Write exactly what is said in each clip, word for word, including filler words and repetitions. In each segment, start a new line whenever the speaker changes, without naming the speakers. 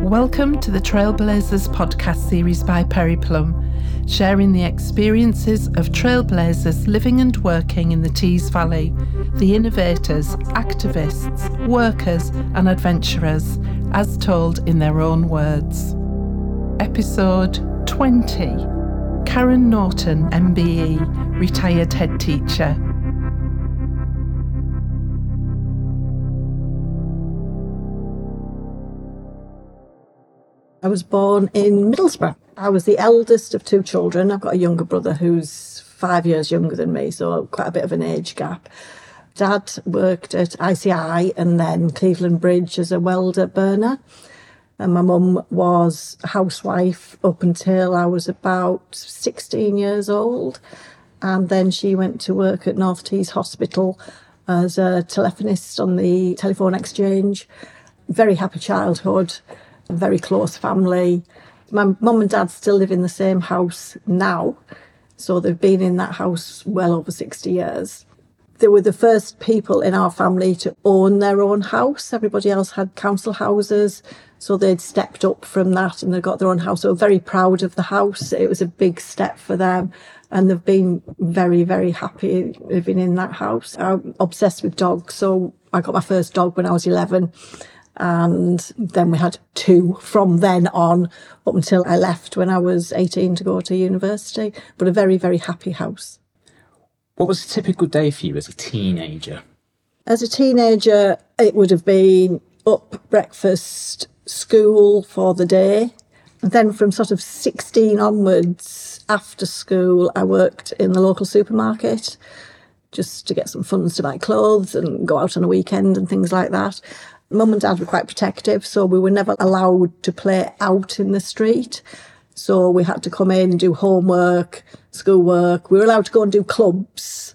Welcome to the Trailblazers podcast series by Perry Plum, sharing the experiences of trailblazers living and working in the Tees Valley, the innovators, activists, workers and adventurers, as told in their own words. Episode twenty. Karen Norton, M B E, retired head teacher.
I was born in Middlesbrough. I was the eldest of two children. I've got a younger brother who's five years younger than me, so quite a bit of an age gap. Dad worked at I C I and then Cleveland Bridge as a welder burner. And my mum was a housewife up until I was about sixteen years old. And then she went to work at North Tees Hospital as a telephonist on the telephone exchange. Very happy childhood. A very close family. My mum and dad still live in the same house now, so they've been in that house well over sixty years. They were the first people in our family to own their own house. Everybody else had council houses, so they'd stepped up from that and they got their own house. So very proud of the house. It was a big step for them, and they've been very, very happy living in that house. I'm obsessed with dogs, so I got my first dog when I was eleven. And then we had two from then on up until I left when I was eighteen to go to university. But a very, very happy house.
What was a typical day for you as a teenager?
As a teenager, it would have been up, breakfast, school for the day. And then from sort of sixteen onwards, after school, I worked in the local supermarket just to get some funds to buy clothes and go out on a weekend and things like that. Mum and dad were quite protective, so we were never allowed to play out in the street. So we had to come in, do homework, schoolwork. We were allowed to go and do clubs.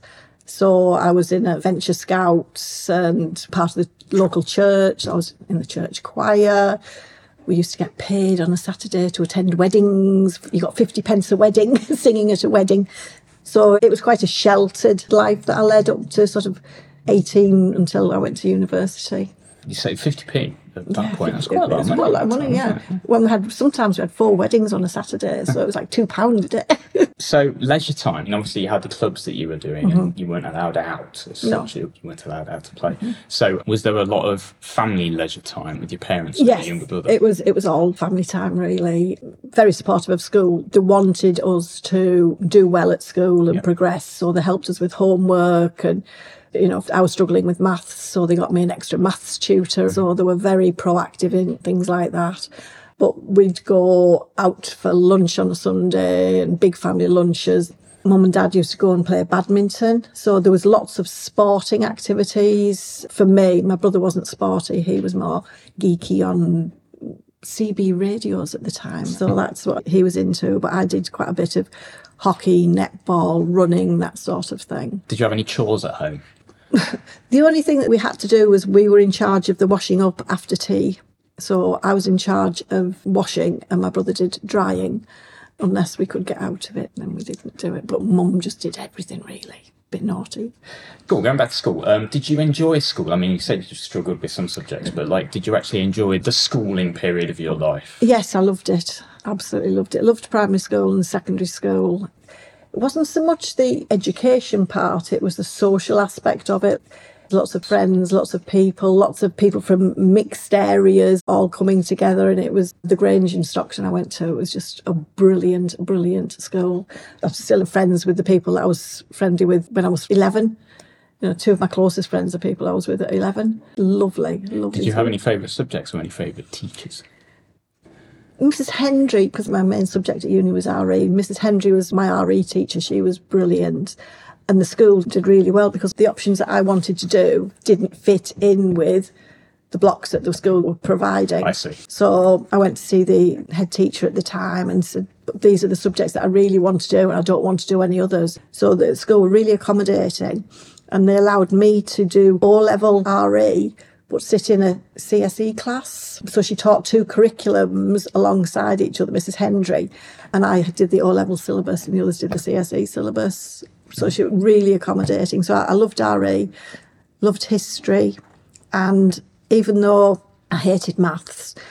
So I was in Adventure Scouts and part of the local church. I was in the church choir. We used to get paid on a Saturday to attend weddings. You got fifty pence a wedding, singing at a wedding. So it was quite a sheltered life that I led up to sort of eighteen until I went to university.
You say fifty p at that
yeah,
point. That's quite a lot of money.
Well, like money, yeah. When we had, sometimes we had four weddings on a Saturday, so it was like two pounds a day.
So leisure time, and obviously you had the clubs that you were doing, mm-hmm. and you weren't allowed out. As
no.
such, you weren't allowed out to play. Mm-hmm. So was there a lot of family leisure time with your parents and
yes,
your younger brother?
it was. It was all family time, really. Very supportive of school. They wanted us to do well at school and yeah. progress, so they helped us with homework and. You know, I was struggling with maths, so they got me an extra maths tutor. So they were very proactive in things like that. But we'd go out for lunch on a Sunday and big family lunches. Mum and dad used to go and play badminton. So there was lots of sporting activities. For me, my brother wasn't sporty. He was more geeky on C B radios at the time. So that's what he was into. But I did quite a bit of hockey, netball, running, that sort of thing.
Did you have any chores at home?
The only thing that we had to do was we were in charge of the washing up after tea. So I was in charge of washing and my brother did drying. Unless we could get out of it, then we didn't do it. But Mum just did everything, really. Bit naughty.
Cool, going back to school. Um, did you enjoy school? I mean, you said you struggled with some subjects, but like, did you actually enjoy the schooling period of your life?
Yes, I loved it. Absolutely loved it. I loved primary school and secondary school. It wasn't so much the education part, it was the social aspect of it. Lots of friends, lots of people, lots of people from mixed areas all coming together. And it was the Grange in Stockton I went to. It was just a brilliant, brilliant school. I'm still friends with the people that I was friendly with when I was eleven. You know, two of my closest friends are people I was with at eleven. Lovely, lovely.
Did you have any favourite subjects or any favourite teachers?
Missus Hendry, because my main subject at uni was R E, Missus Hendry was my R E teacher. She was brilliant. And the school did really well because the options that I wanted to do didn't fit in with the blocks that the school were providing.
I see.
So I went to see the head teacher at the time and said, these are the subjects that I really want to do and I don't want to do any others. So the school were really accommodating and they allowed me to do O-level R E but sit in a C S E class. So she taught two curriculums alongside each other, Missus Hendry, and I did the O-level syllabus and the others did the C S E syllabus. So she was really accommodating. So I, I loved R E, loved history, and even though I hated maths,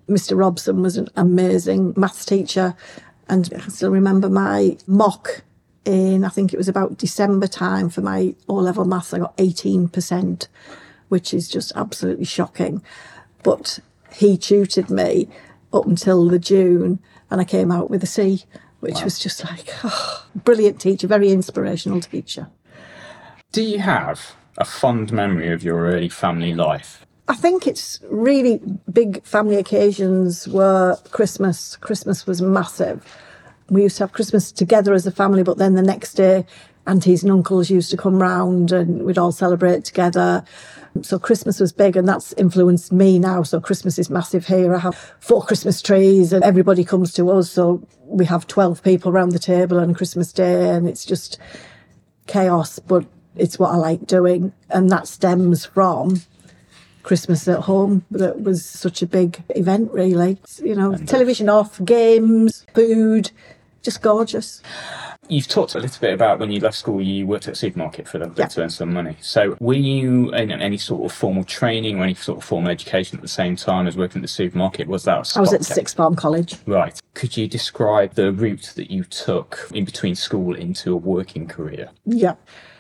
Mister Robson was an amazing maths teacher, and I still remember my mock in, I think it was about December time for my O-level maths. I got eighteen percent, which is just absolutely shocking. But he tutored me up until the June, and I came out with a C, which wow. was just like, oh, brilliant teacher, very inspirational teacher.
Do you have a fond memory of your early family life?
I think it's really big family occasions were Christmas. Christmas was massive. We used to have Christmas together as a family, but then the next day, aunties and uncles used to come round and we'd all celebrate together. So Christmas was big, and that's influenced me now. So Christmas is massive here. I have four Christmas trees and everybody comes to us. So we have twelve people around the table on Christmas Day, and it's just chaos, but it's what I like doing. And that stems from Christmas at home. That was such a big event, really. You know, and television off, games, food, just gorgeous.
You've talked a little bit about when you left school, you worked at a supermarket for a little bit yeah. to earn some money. So were you in any sort of formal training or any sort of formal education at the same time as working at the supermarket? Was that a
I was at Sixth Form College.
Right. Could you describe the route that you took in between school into a working career?
Yeah.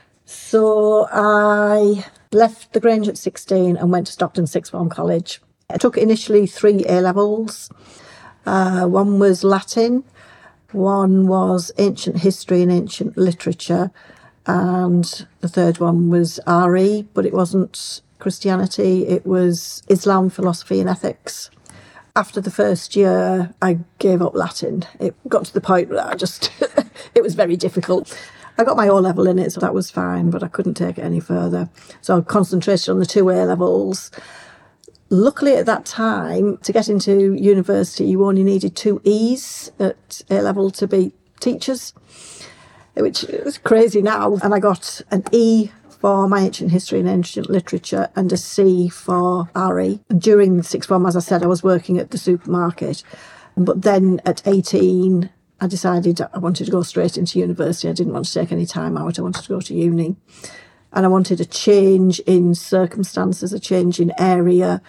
So I left the Grange at sixteen and went to Stockton Sixth Form College. I took initially three A-levels. Uh, one was Latin. One was ancient history and ancient literature, and the third one was R E, but it wasn't Christianity, it was Islam, philosophy and ethics. After the first year, I gave up Latin. It got to the point where I just, it was very difficult. I got my O-level in it, so that was fine, but I couldn't take it any further. So I concentrated on the two A-levels. Luckily at that time, to get into university, you only needed two E's at A-level to be teachers, which is crazy now. And I got an E for my ancient history and ancient literature and a C for R E. And during the sixth form, as I said, I was working at the supermarket. But then at eighteen, I decided I wanted to go straight into university. I didn't want to take any time out. I wanted to go to uni. And I wanted a change in circumstances, a change in area.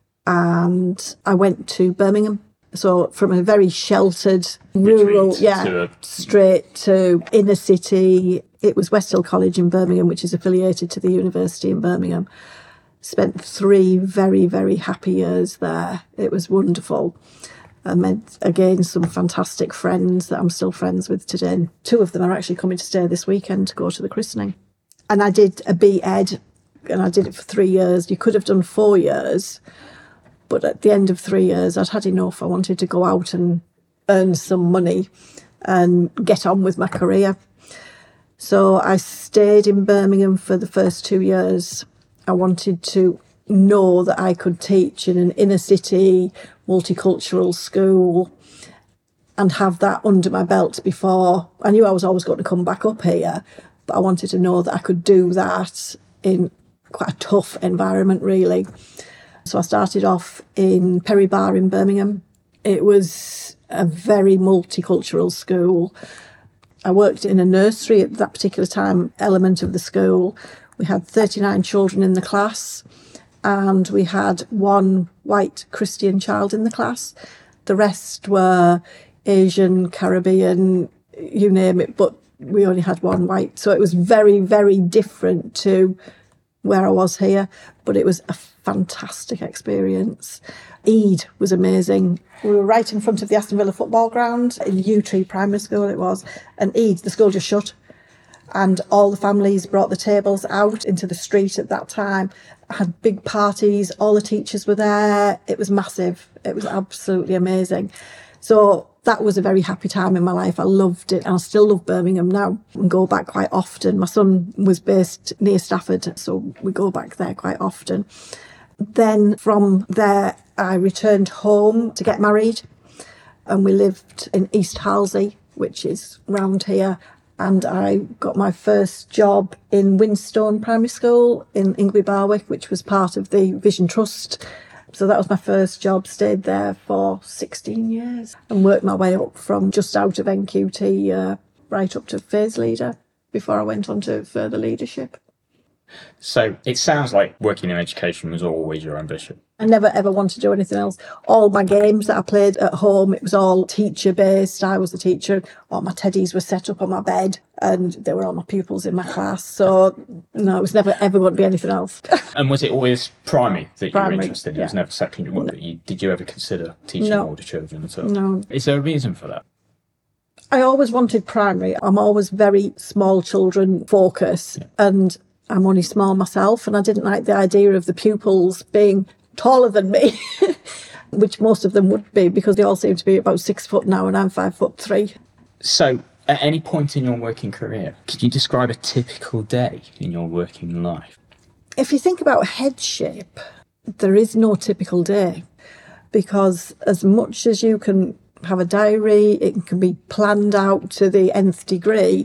And I went to Birmingham. So from a very sheltered, rural, yeah, to... straight to inner city. It was Westhill College in Birmingham, which is affiliated to the university in Birmingham. Spent three very, very happy years there. It was wonderful. I met, again, some fantastic friends that I'm still friends with today. Two of them are actually coming to stay this weekend to go to the christening. And I did a B Ed, and I did it for three years. You could have done four years, but at the end of three years, I'd had enough. I wanted to go out and earn some money and get on with my career. So I stayed in Birmingham for the first two years. I wanted to know that I could teach in an inner city, multicultural school and have that under my belt before. I knew I was always going to come back up here, but I wanted to know that I could do that in quite a tough environment, really. So I started off in Perry Bar in Birmingham. It was a very multicultural school. I worked in a nursery at that particular time, element of the school. We had thirty-nine children in the class, and we had one white Christian child in the class. The rest were Asian, Caribbean, you name it, but we only had one white. So it was very, very different to where I was here, but it was a fantastic experience. Eid was amazing. We were right in front of the Aston Villa football ground in Yew Tree Primary School it was, and Eid, the school just shut. And all the families brought the tables out into the street at that time. I had big parties, all the teachers were there. It was massive. It was absolutely amazing. So that was a very happy time in my life. I loved it, and I still love Birmingham now and go back quite often. My son was based near Stafford, so we go back there quite often. Then from there, I returned home to get married, and we lived in East Halsey, which is round here. And I got my first job in Winstone Primary School in Ingby Barwick, which was part of the Vision Trust. So that was my first job, stayed there for sixteen years and worked my way up from just out of N Q T uh, right up to phase leader before I went on to further leadership.
So it sounds like working in education was always your ambition.
I never ever wanted to do anything else. All my games that I played at home, it was all teacher based. I was the teacher. All my teddies were set up on my bed and they were all my pupils in my class. So no, it was never ever going to be anything else.
And was it always primary that
Primary,
you were interested in?
yeah.
It was never secondary one
No.
that you, did you ever consider teaching
No.
older children at all?
No.
Is there a reason for that?
I always wanted primary. I'm always very small children focus yeah. and I'm only small myself and I didn't like the idea of the pupils being taller than me, which most of them would be because they all seem to be about six foot now and I'm five foot three.
So at any point in your working career, could you describe a typical day in your working life?
If you think about headship, there is no typical day because as much as you can have a diary, it can be planned out to the nth degree.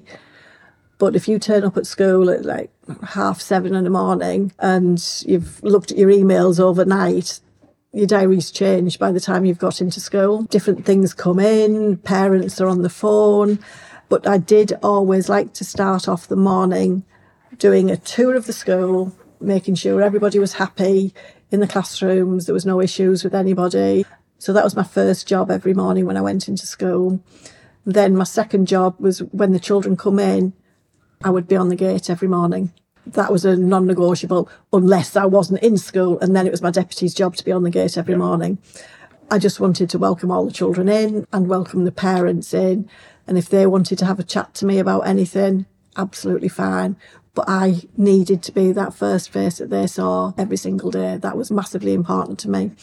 But if you turn up at school at like half seven in the morning and you've looked at your emails overnight, your diary's changed by the time you've got into school. Different things come in, parents are on the phone. But I did always like to start off the morning doing a tour of the school, making sure everybody was happy in the classrooms, there was no issues with anybody. So that was my first job every morning when I went into school. Then my second job was when the children come in, I would be on the gate every morning. That was a non-negotiable unless I wasn't in school, and then it was my deputy's job to be on the gate every morning. I just wanted to welcome all the children in and welcome the parents in. And if they wanted to have a chat to me about anything, absolutely fine. But I needed to be that first face that they saw every single day. That was massively important to me.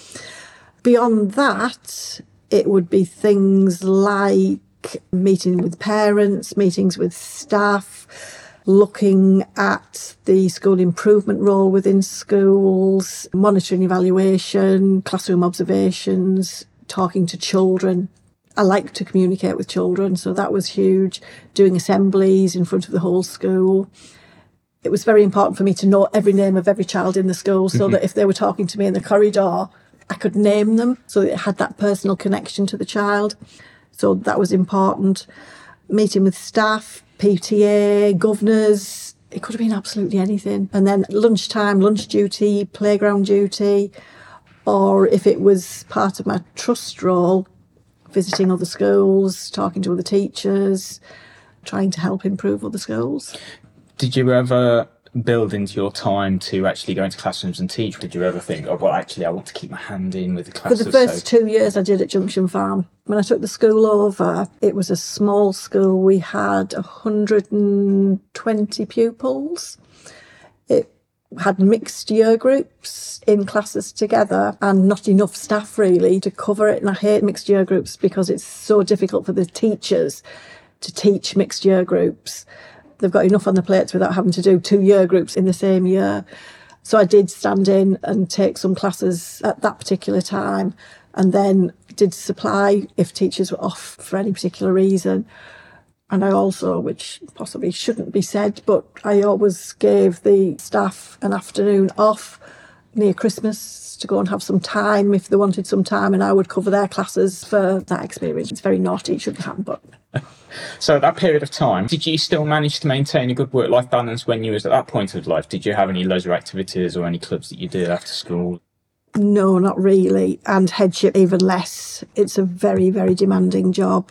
Beyond that, it would be things like meeting with parents, meetings with staff, looking at the school improvement role within schools, monitoring evaluation, classroom observations, talking to children. I like to communicate with children, so that was huge. Doing assemblies in front of the whole school. It was very important for me to know every name of every child in the school so mm-hmm. that if they were talking to me in the corridor, I could name them so that it had that personal connection to the child. So that was important. Meeting with staff, P T A, governors, it could have been absolutely anything. And then lunchtime, lunch duty, playground duty, or if it was part of my trust role, visiting other schools, talking to other teachers, trying to help improve other schools.
Did you ever build into your time to actually go into classrooms and teach? Did you ever think, oh, well, actually, I want to keep my hand in with the classes?
For the first so... two years I did at Junction Farm. When I took the school over, it was a small school. We had one hundred twenty pupils. It had mixed year groups in classes together and not enough staff really to cover it. And I hate mixed year groups because it's so difficult for the teachers to teach mixed year groups. They've got enough on the plates without having to do two year groups in the same year. So I did stand in and take some classes at that particular time and then did supply if teachers were off for any particular reason. And I also, which possibly shouldn't be said, but I always gave the staff an afternoon off near Christmas to go and have some time if they wanted some time, and I would cover their classes for that experience. It's very naughty, it shouldn't happen, but...
So at that period of time, did you still manage to maintain a good work-life balance when you was at that point of life? Did you have any leisure activities or any clubs that you did after school?
No, not really. And headship even less. It's a very, very demanding job.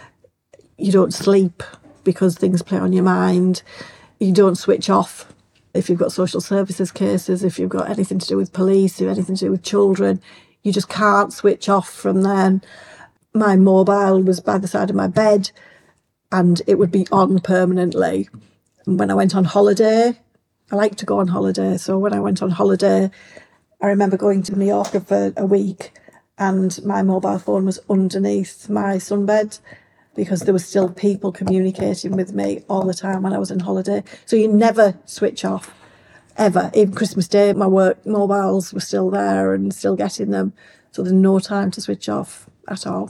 You don't sleep because things play on your mind. You don't switch off. If you've got social services cases, if you've got anything to do with police, if anything to do with children, you just can't switch off from then. My mobile was by the side of my bed and it would be on permanently. When I went on holiday, I like to go on holiday. So when I went on holiday, I remember going to Mallorca for a week and my mobile phone was underneath my sunbed because there were still people communicating with me all the time when I was on holiday. So you never switch off, ever. Even Christmas Day, my work mobiles were still there and still getting them. So there's no time to switch off at all.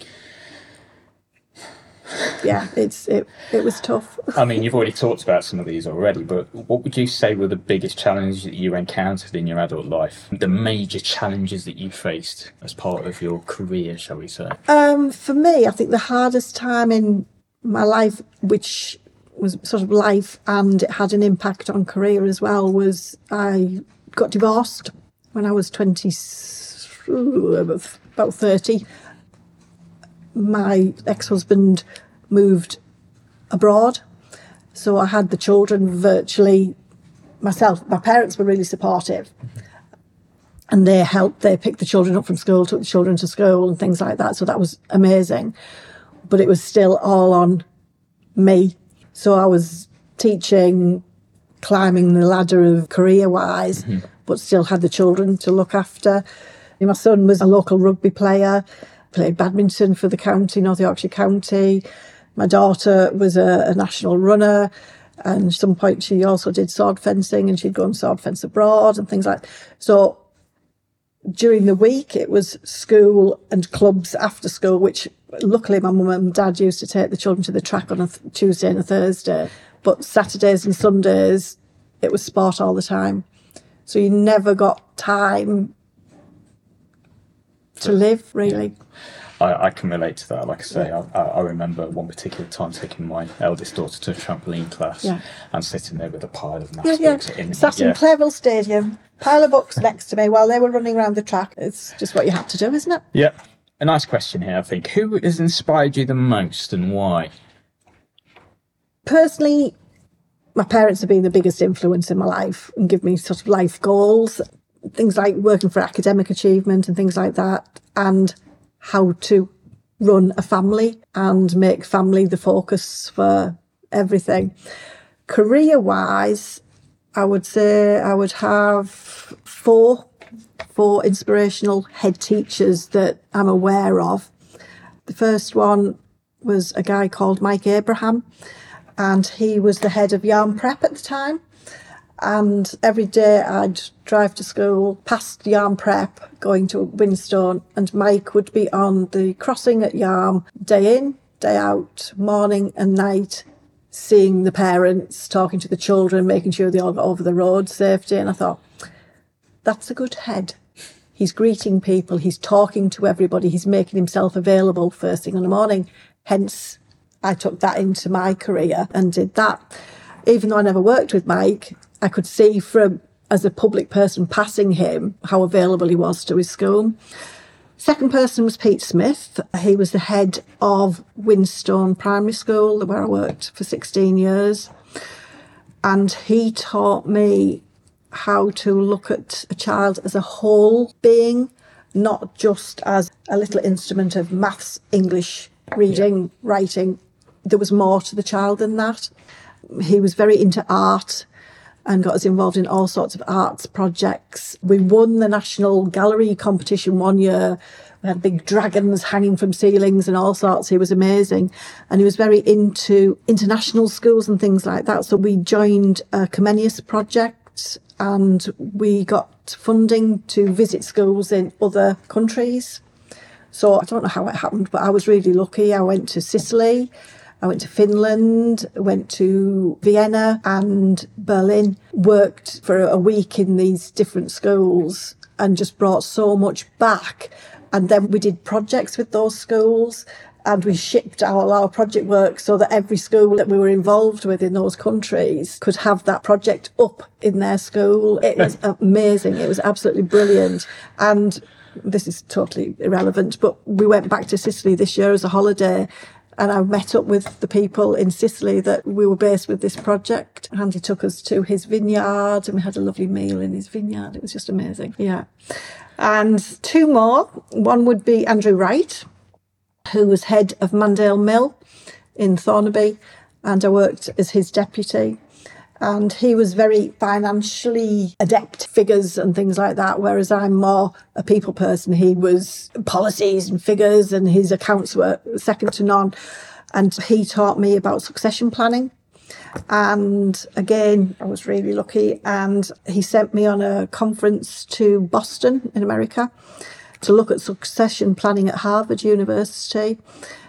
Yeah, it's it it was tough.
I mean, you've already talked about some of these already, but what would you say were the biggest challenges that you encountered in your adult life? The major challenges that you faced as part of your career, shall we say?
Um, for me, I think the hardest time in my life, which was sort of life, and it had an impact on career as well, was I got divorced when I was twenty, about thirty. My ex-husband moved abroad, so I had the children virtually myself. My parents were really supportive, and they helped, they picked the children up from school, took the children to school and things like that, so that was amazing. But it was still all on me. So I was teaching, climbing the ladder of career-wise, mm-hmm. but still had the children to look after. My son was a local rugby player, played badminton for the county, North Yorkshire County. My daughter was a, a national runner, and at some point she also did sword fencing, and she'd go and sword fence abroad and things like that. So during the week it was school and clubs after school, which luckily my mum and dad used to take the children to the track on a th- Tuesday and a Thursday. But Saturdays and Sundays it was sport all the time. So you never got time to live, really.
I, I can relate to that. Like I say, I, I remember one particular time taking my eldest daughter to a trampoline class yeah. and sitting there with a pile of maths
yeah,
books.
Yeah.
In,
Sat
yeah.
in Clareville Stadium, pile of books next to me while they were running around the track. It's just what you have to do, isn't it?
Yeah. A nice question here, I think. Who has inspired you the most and why?
Personally, my parents have been the biggest influence in my life and give me sort of life goals, things like working for academic achievement and things like that, and how to run a family and make family the focus for everything. Career-wise, I would say I would have four, four inspirational head teachers that I'm aware of. The first one was a guy called Mike Abraham, and he was the head of Yarm Prep at the time. And every day I'd drive to school, past Yarm Prep, going to Winstone, and Mike would be on the crossing at Yarm, day in, day out, morning and night, seeing the parents, talking to the children, making sure they all got over the road safety. And I thought, that's a good head. He's greeting people, he's talking to everybody, he's making himself available first thing in the morning. Hence, I took that into my career and did that. Even though I never worked with Mike, I could see from, as a public person passing him, how available he was to his school. Second person was Pete Smith. He was the head of Winstone Primary School, where I worked for sixteen years. And he taught me how to look at a child as a whole being, not just as a little instrument of maths, English, reading, yeah. writing. There was more to the child than that. He was very into art and got us involved in all sorts of arts projects. We won the National Gallery competition one year. We had big dragons hanging from ceilings and all sorts. He was amazing. And he was very into international schools and things like that. So we joined a Comenius project and we got funding to visit schools in other countries. So I don't know how it happened, but I was really lucky. I went to Sicily. I went to Finland, went to Vienna and Berlin, worked for a week in these different schools and just brought so much back. And then we did projects with those schools and we shipped all our project work so that every school that we were involved with in those countries could have that project up in their school. It was amazing. It was absolutely brilliant. And this is totally irrelevant, but we went back to Sicily this year as a holiday. And I met up with the people in Sicily that we were based with this project. And he took us to his vineyard and we had a lovely meal in his vineyard. It was just amazing. Yeah. And two more. One would be Andrew Wright, who was head of Mandale Mill in Thornaby. And I worked as his deputy. And he was very financially adept, figures and things like that, whereas I'm more a people person. He was policies and figures and his accounts were second to none. And he taught me about succession planning. And again, I was really lucky. And he sent me on a conference to Boston in America to look at succession planning at Harvard University.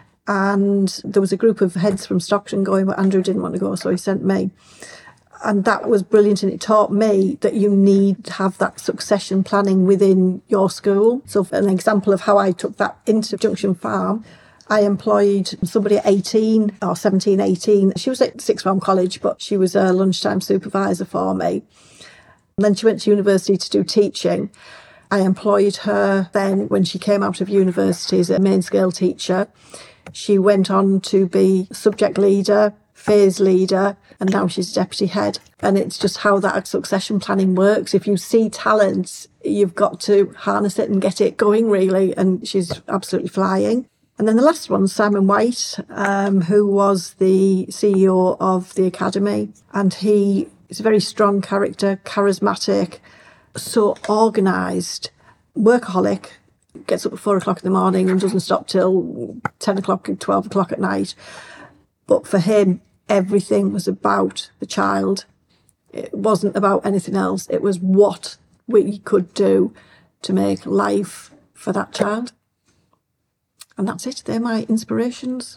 And there was a group of heads from Stockton going, but Andrew didn't want to go, so he sent me. And that was brilliant, and it taught me that you need to have that succession planning within your school. So an example of how I took that into Junction Farm, I employed somebody at eighteen or seventeen, eighteen. She was at sixth form college, but she was a lunchtime supervisor for me. And then she went to university to do teaching. I employed her then when she came out of university as a main scale teacher. She went on to be subject leader, phase leader, and now she's deputy head. And it's just how that succession planning works. If you see talent, you've got to harness it and get it going, really. And she's absolutely flying. And then the last one, Simon White, um, who was the C E O of the Academy. And he is a very strong character, charismatic, so organised, workaholic, gets up at four o'clock in the morning and doesn't stop till ten o'clock, twelve o'clock at night. But for him, everything was about the child. It wasn't about anything else. It was what we could do to make life for that child. And that's it. They're my inspirations.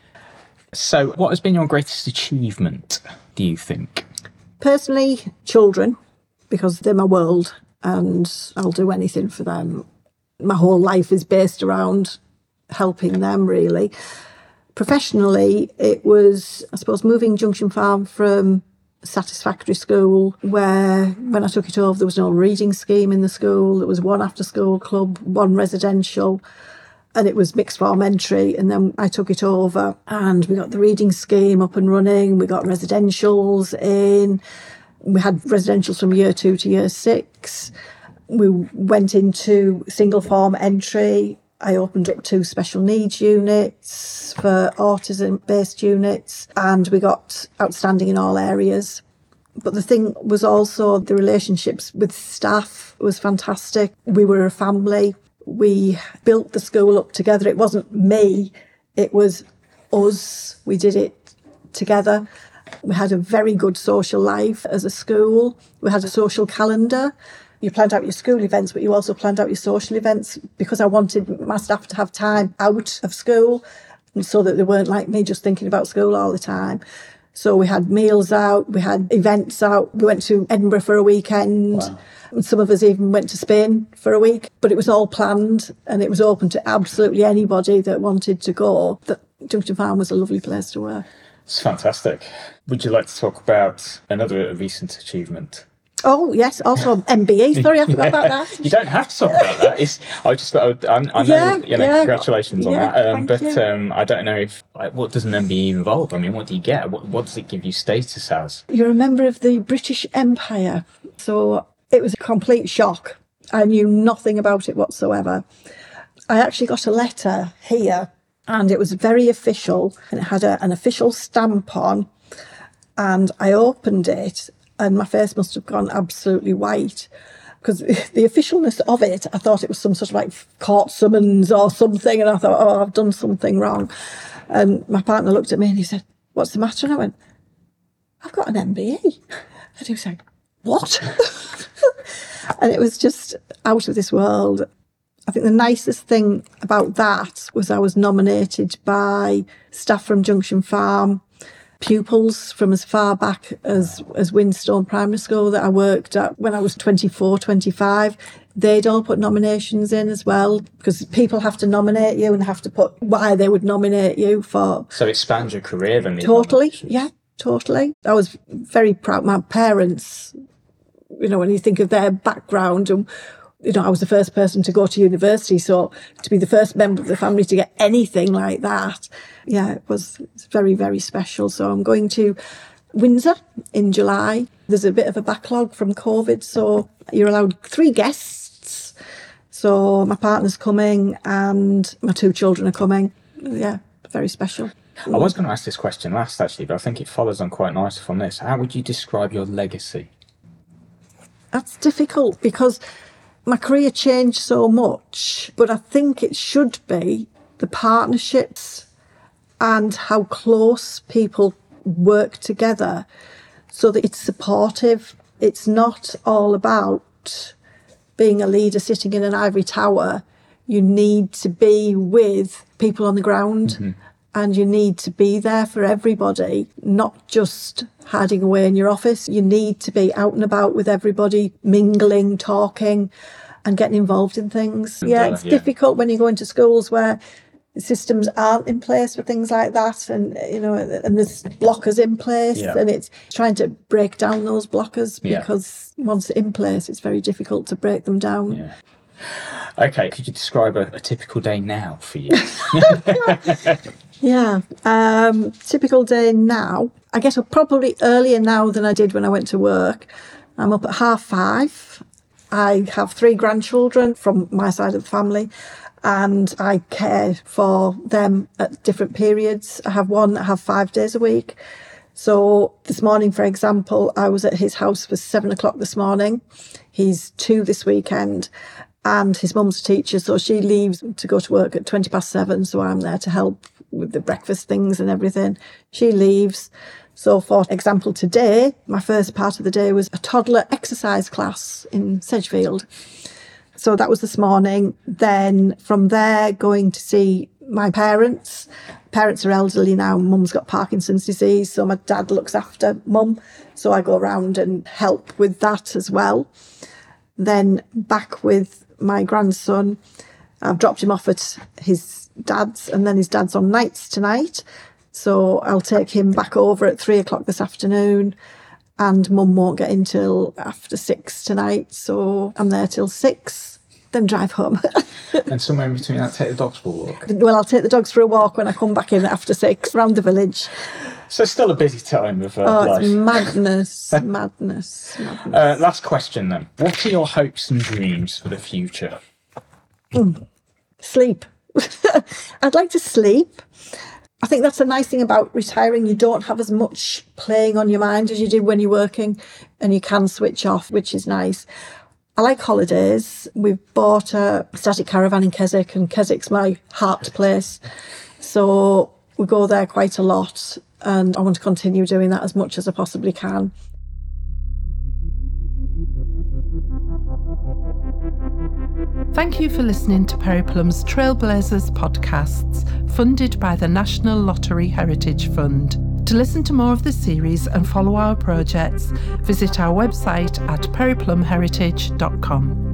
So what has been your greatest achievement, do you think?
Personally, children, because they're my world and I'll do anything for them. My whole life is based around helping them, really. Professionally, it was, I suppose, moving Junction Farm from a satisfactory school where, when I took it over, there was no reading scheme in the school. There was one after-school club, one residential, and it was mixed form entry. And then I took it over and we got the reading scheme up and running. We got residentials in. We had residentials from year two to year six. We went into single form entry. I opened up two special needs units for autism-based units, and we got outstanding in all areas. But the thing was also the relationships with staff was fantastic. We were a family. We built the school up together. It wasn't me, it was us. We did it together. We had a very good social life as a school. We had a social calendar. You planned out your school events, but you also planned out your social events, because I wanted my staff to have time out of school so that they weren't like me just thinking about school all the time. So we had meals out, we had events out. We went to Edinburgh for a weekend. Wow. And some of us even went to Spain for a week, but it was all planned and it was open to absolutely anybody that wanted to go. That Junction Farm was a lovely place to work.
It's fantastic. Would you like to talk about another recent achievement?
Oh, yes, also M B E. Sorry, I forgot
yeah.
about that.
You don't have to talk about that. It's, I just I, I know,
yeah,
you know,
yeah.
congratulations on
yeah,
that. Um, but
you.
um, I don't know if, like, what does an M B E involve? I mean, what do you get? What, what does it give you status as?
You're a member of the British Empire. So it was a complete shock. I knew nothing about it whatsoever. I actually got a letter here, and it was very official, and it had a, an official stamp on, and I opened it, and my face must have gone absolutely white, because the officialness of it, I thought it was some sort of like court summons or something, and I thought, oh, I've done something wrong. And my partner looked at me and he said, what's the matter? And I went, I've got an M B E. And he was like, what? And it was just out of this world. I think the nicest thing about that was I was nominated by staff from Junction Farm, pupils from as far back as, as Winstone Primary School that I worked at when I was twenty-four, twenty-five. They'd all put nominations in as well, because people have to nominate you and have to put why they would nominate you for.
So it spans your career then?
Totally, yeah, totally. I was very proud. My parents, you know, when you think of their background, and you know, I was the first person to go to university, so to be the first member of the family to get anything like that, yeah, it was very, very special. So I'm going to Windsor in July. There's a bit of a backlog from COVID, so you're allowed three guests. So my partner's coming and my two children are coming. Yeah, very special.
I was going to ask this question last, actually, but I think it follows on quite nicely from this. How would you describe your legacy?
That's difficult, because my career changed so much, but I think it should be the partnerships and how close people work together so that it's supportive. It's not all about being a leader sitting in an ivory tower. You need to be with people on the ground. Mm-hmm. And you need to be there for everybody, not just hiding away in your office. You need to be out and about with everybody, mingling, talking, and getting involved in things. Yeah, it's yeah. difficult when you go into schools where systems aren't in place for things like that, and you know, and there's blockers in place,
Yeah.
and it's trying to break down those blockers
Yeah.
because once in place, it's very difficult to break them down.
Yeah. Okay, could you describe a, a typical day now for you?
Yeah, um, typical day now. I get up probably earlier now than I did when I went to work. I'm up at half five. I have three grandchildren from my side of the family, and I care for them at different periods. I have one that I have five days a week. So this morning, for example, I was at his house for seven o'clock this morning. He's two this weekend, and his mum's a teacher, so she leaves to go to work at twenty past seven. So I'm there to help with the breakfast things and everything. She leaves. So for example, today, my first part of the day was a toddler exercise class in Sedgefield. So that was this morning. Then from there, going to see my parents. Parents are elderly now. Mum's got Parkinson's disease, so my dad looks after mum. So I go around and help with that as well. Then back with my grandson. I've dropped him off at his dad's, and then his dad's on nights tonight. So I'll take him back over at three o'clock this afternoon, and mum won't get in till after six tonight. So I'm there till six, then drive home.
And somewhere in between that, take the dogs for a walk.
Well, I'll take the dogs for a walk when I come back in after six, round the village.
So still a busy time of uh,
Oh,
life.
it's madness, madness, madness.
Uh, last question then. What are your hopes and dreams for the future?
Sleep. I'd like to sleep. I think that's the nice thing about retiring. You don't have as much playing on your mind as you do when you're working, and you can switch off, which is nice. I like holidays. We've bought a static caravan in Keswick, and Keswick's my heart place. So we go there quite a lot, and I want to continue doing that as much as I possibly can.
Thank you for listening to Periplum's Trailblazers podcasts, funded by the National Lottery Heritage Fund. To listen to more of the series and follow our projects, visit our website at periplum heritage dot com.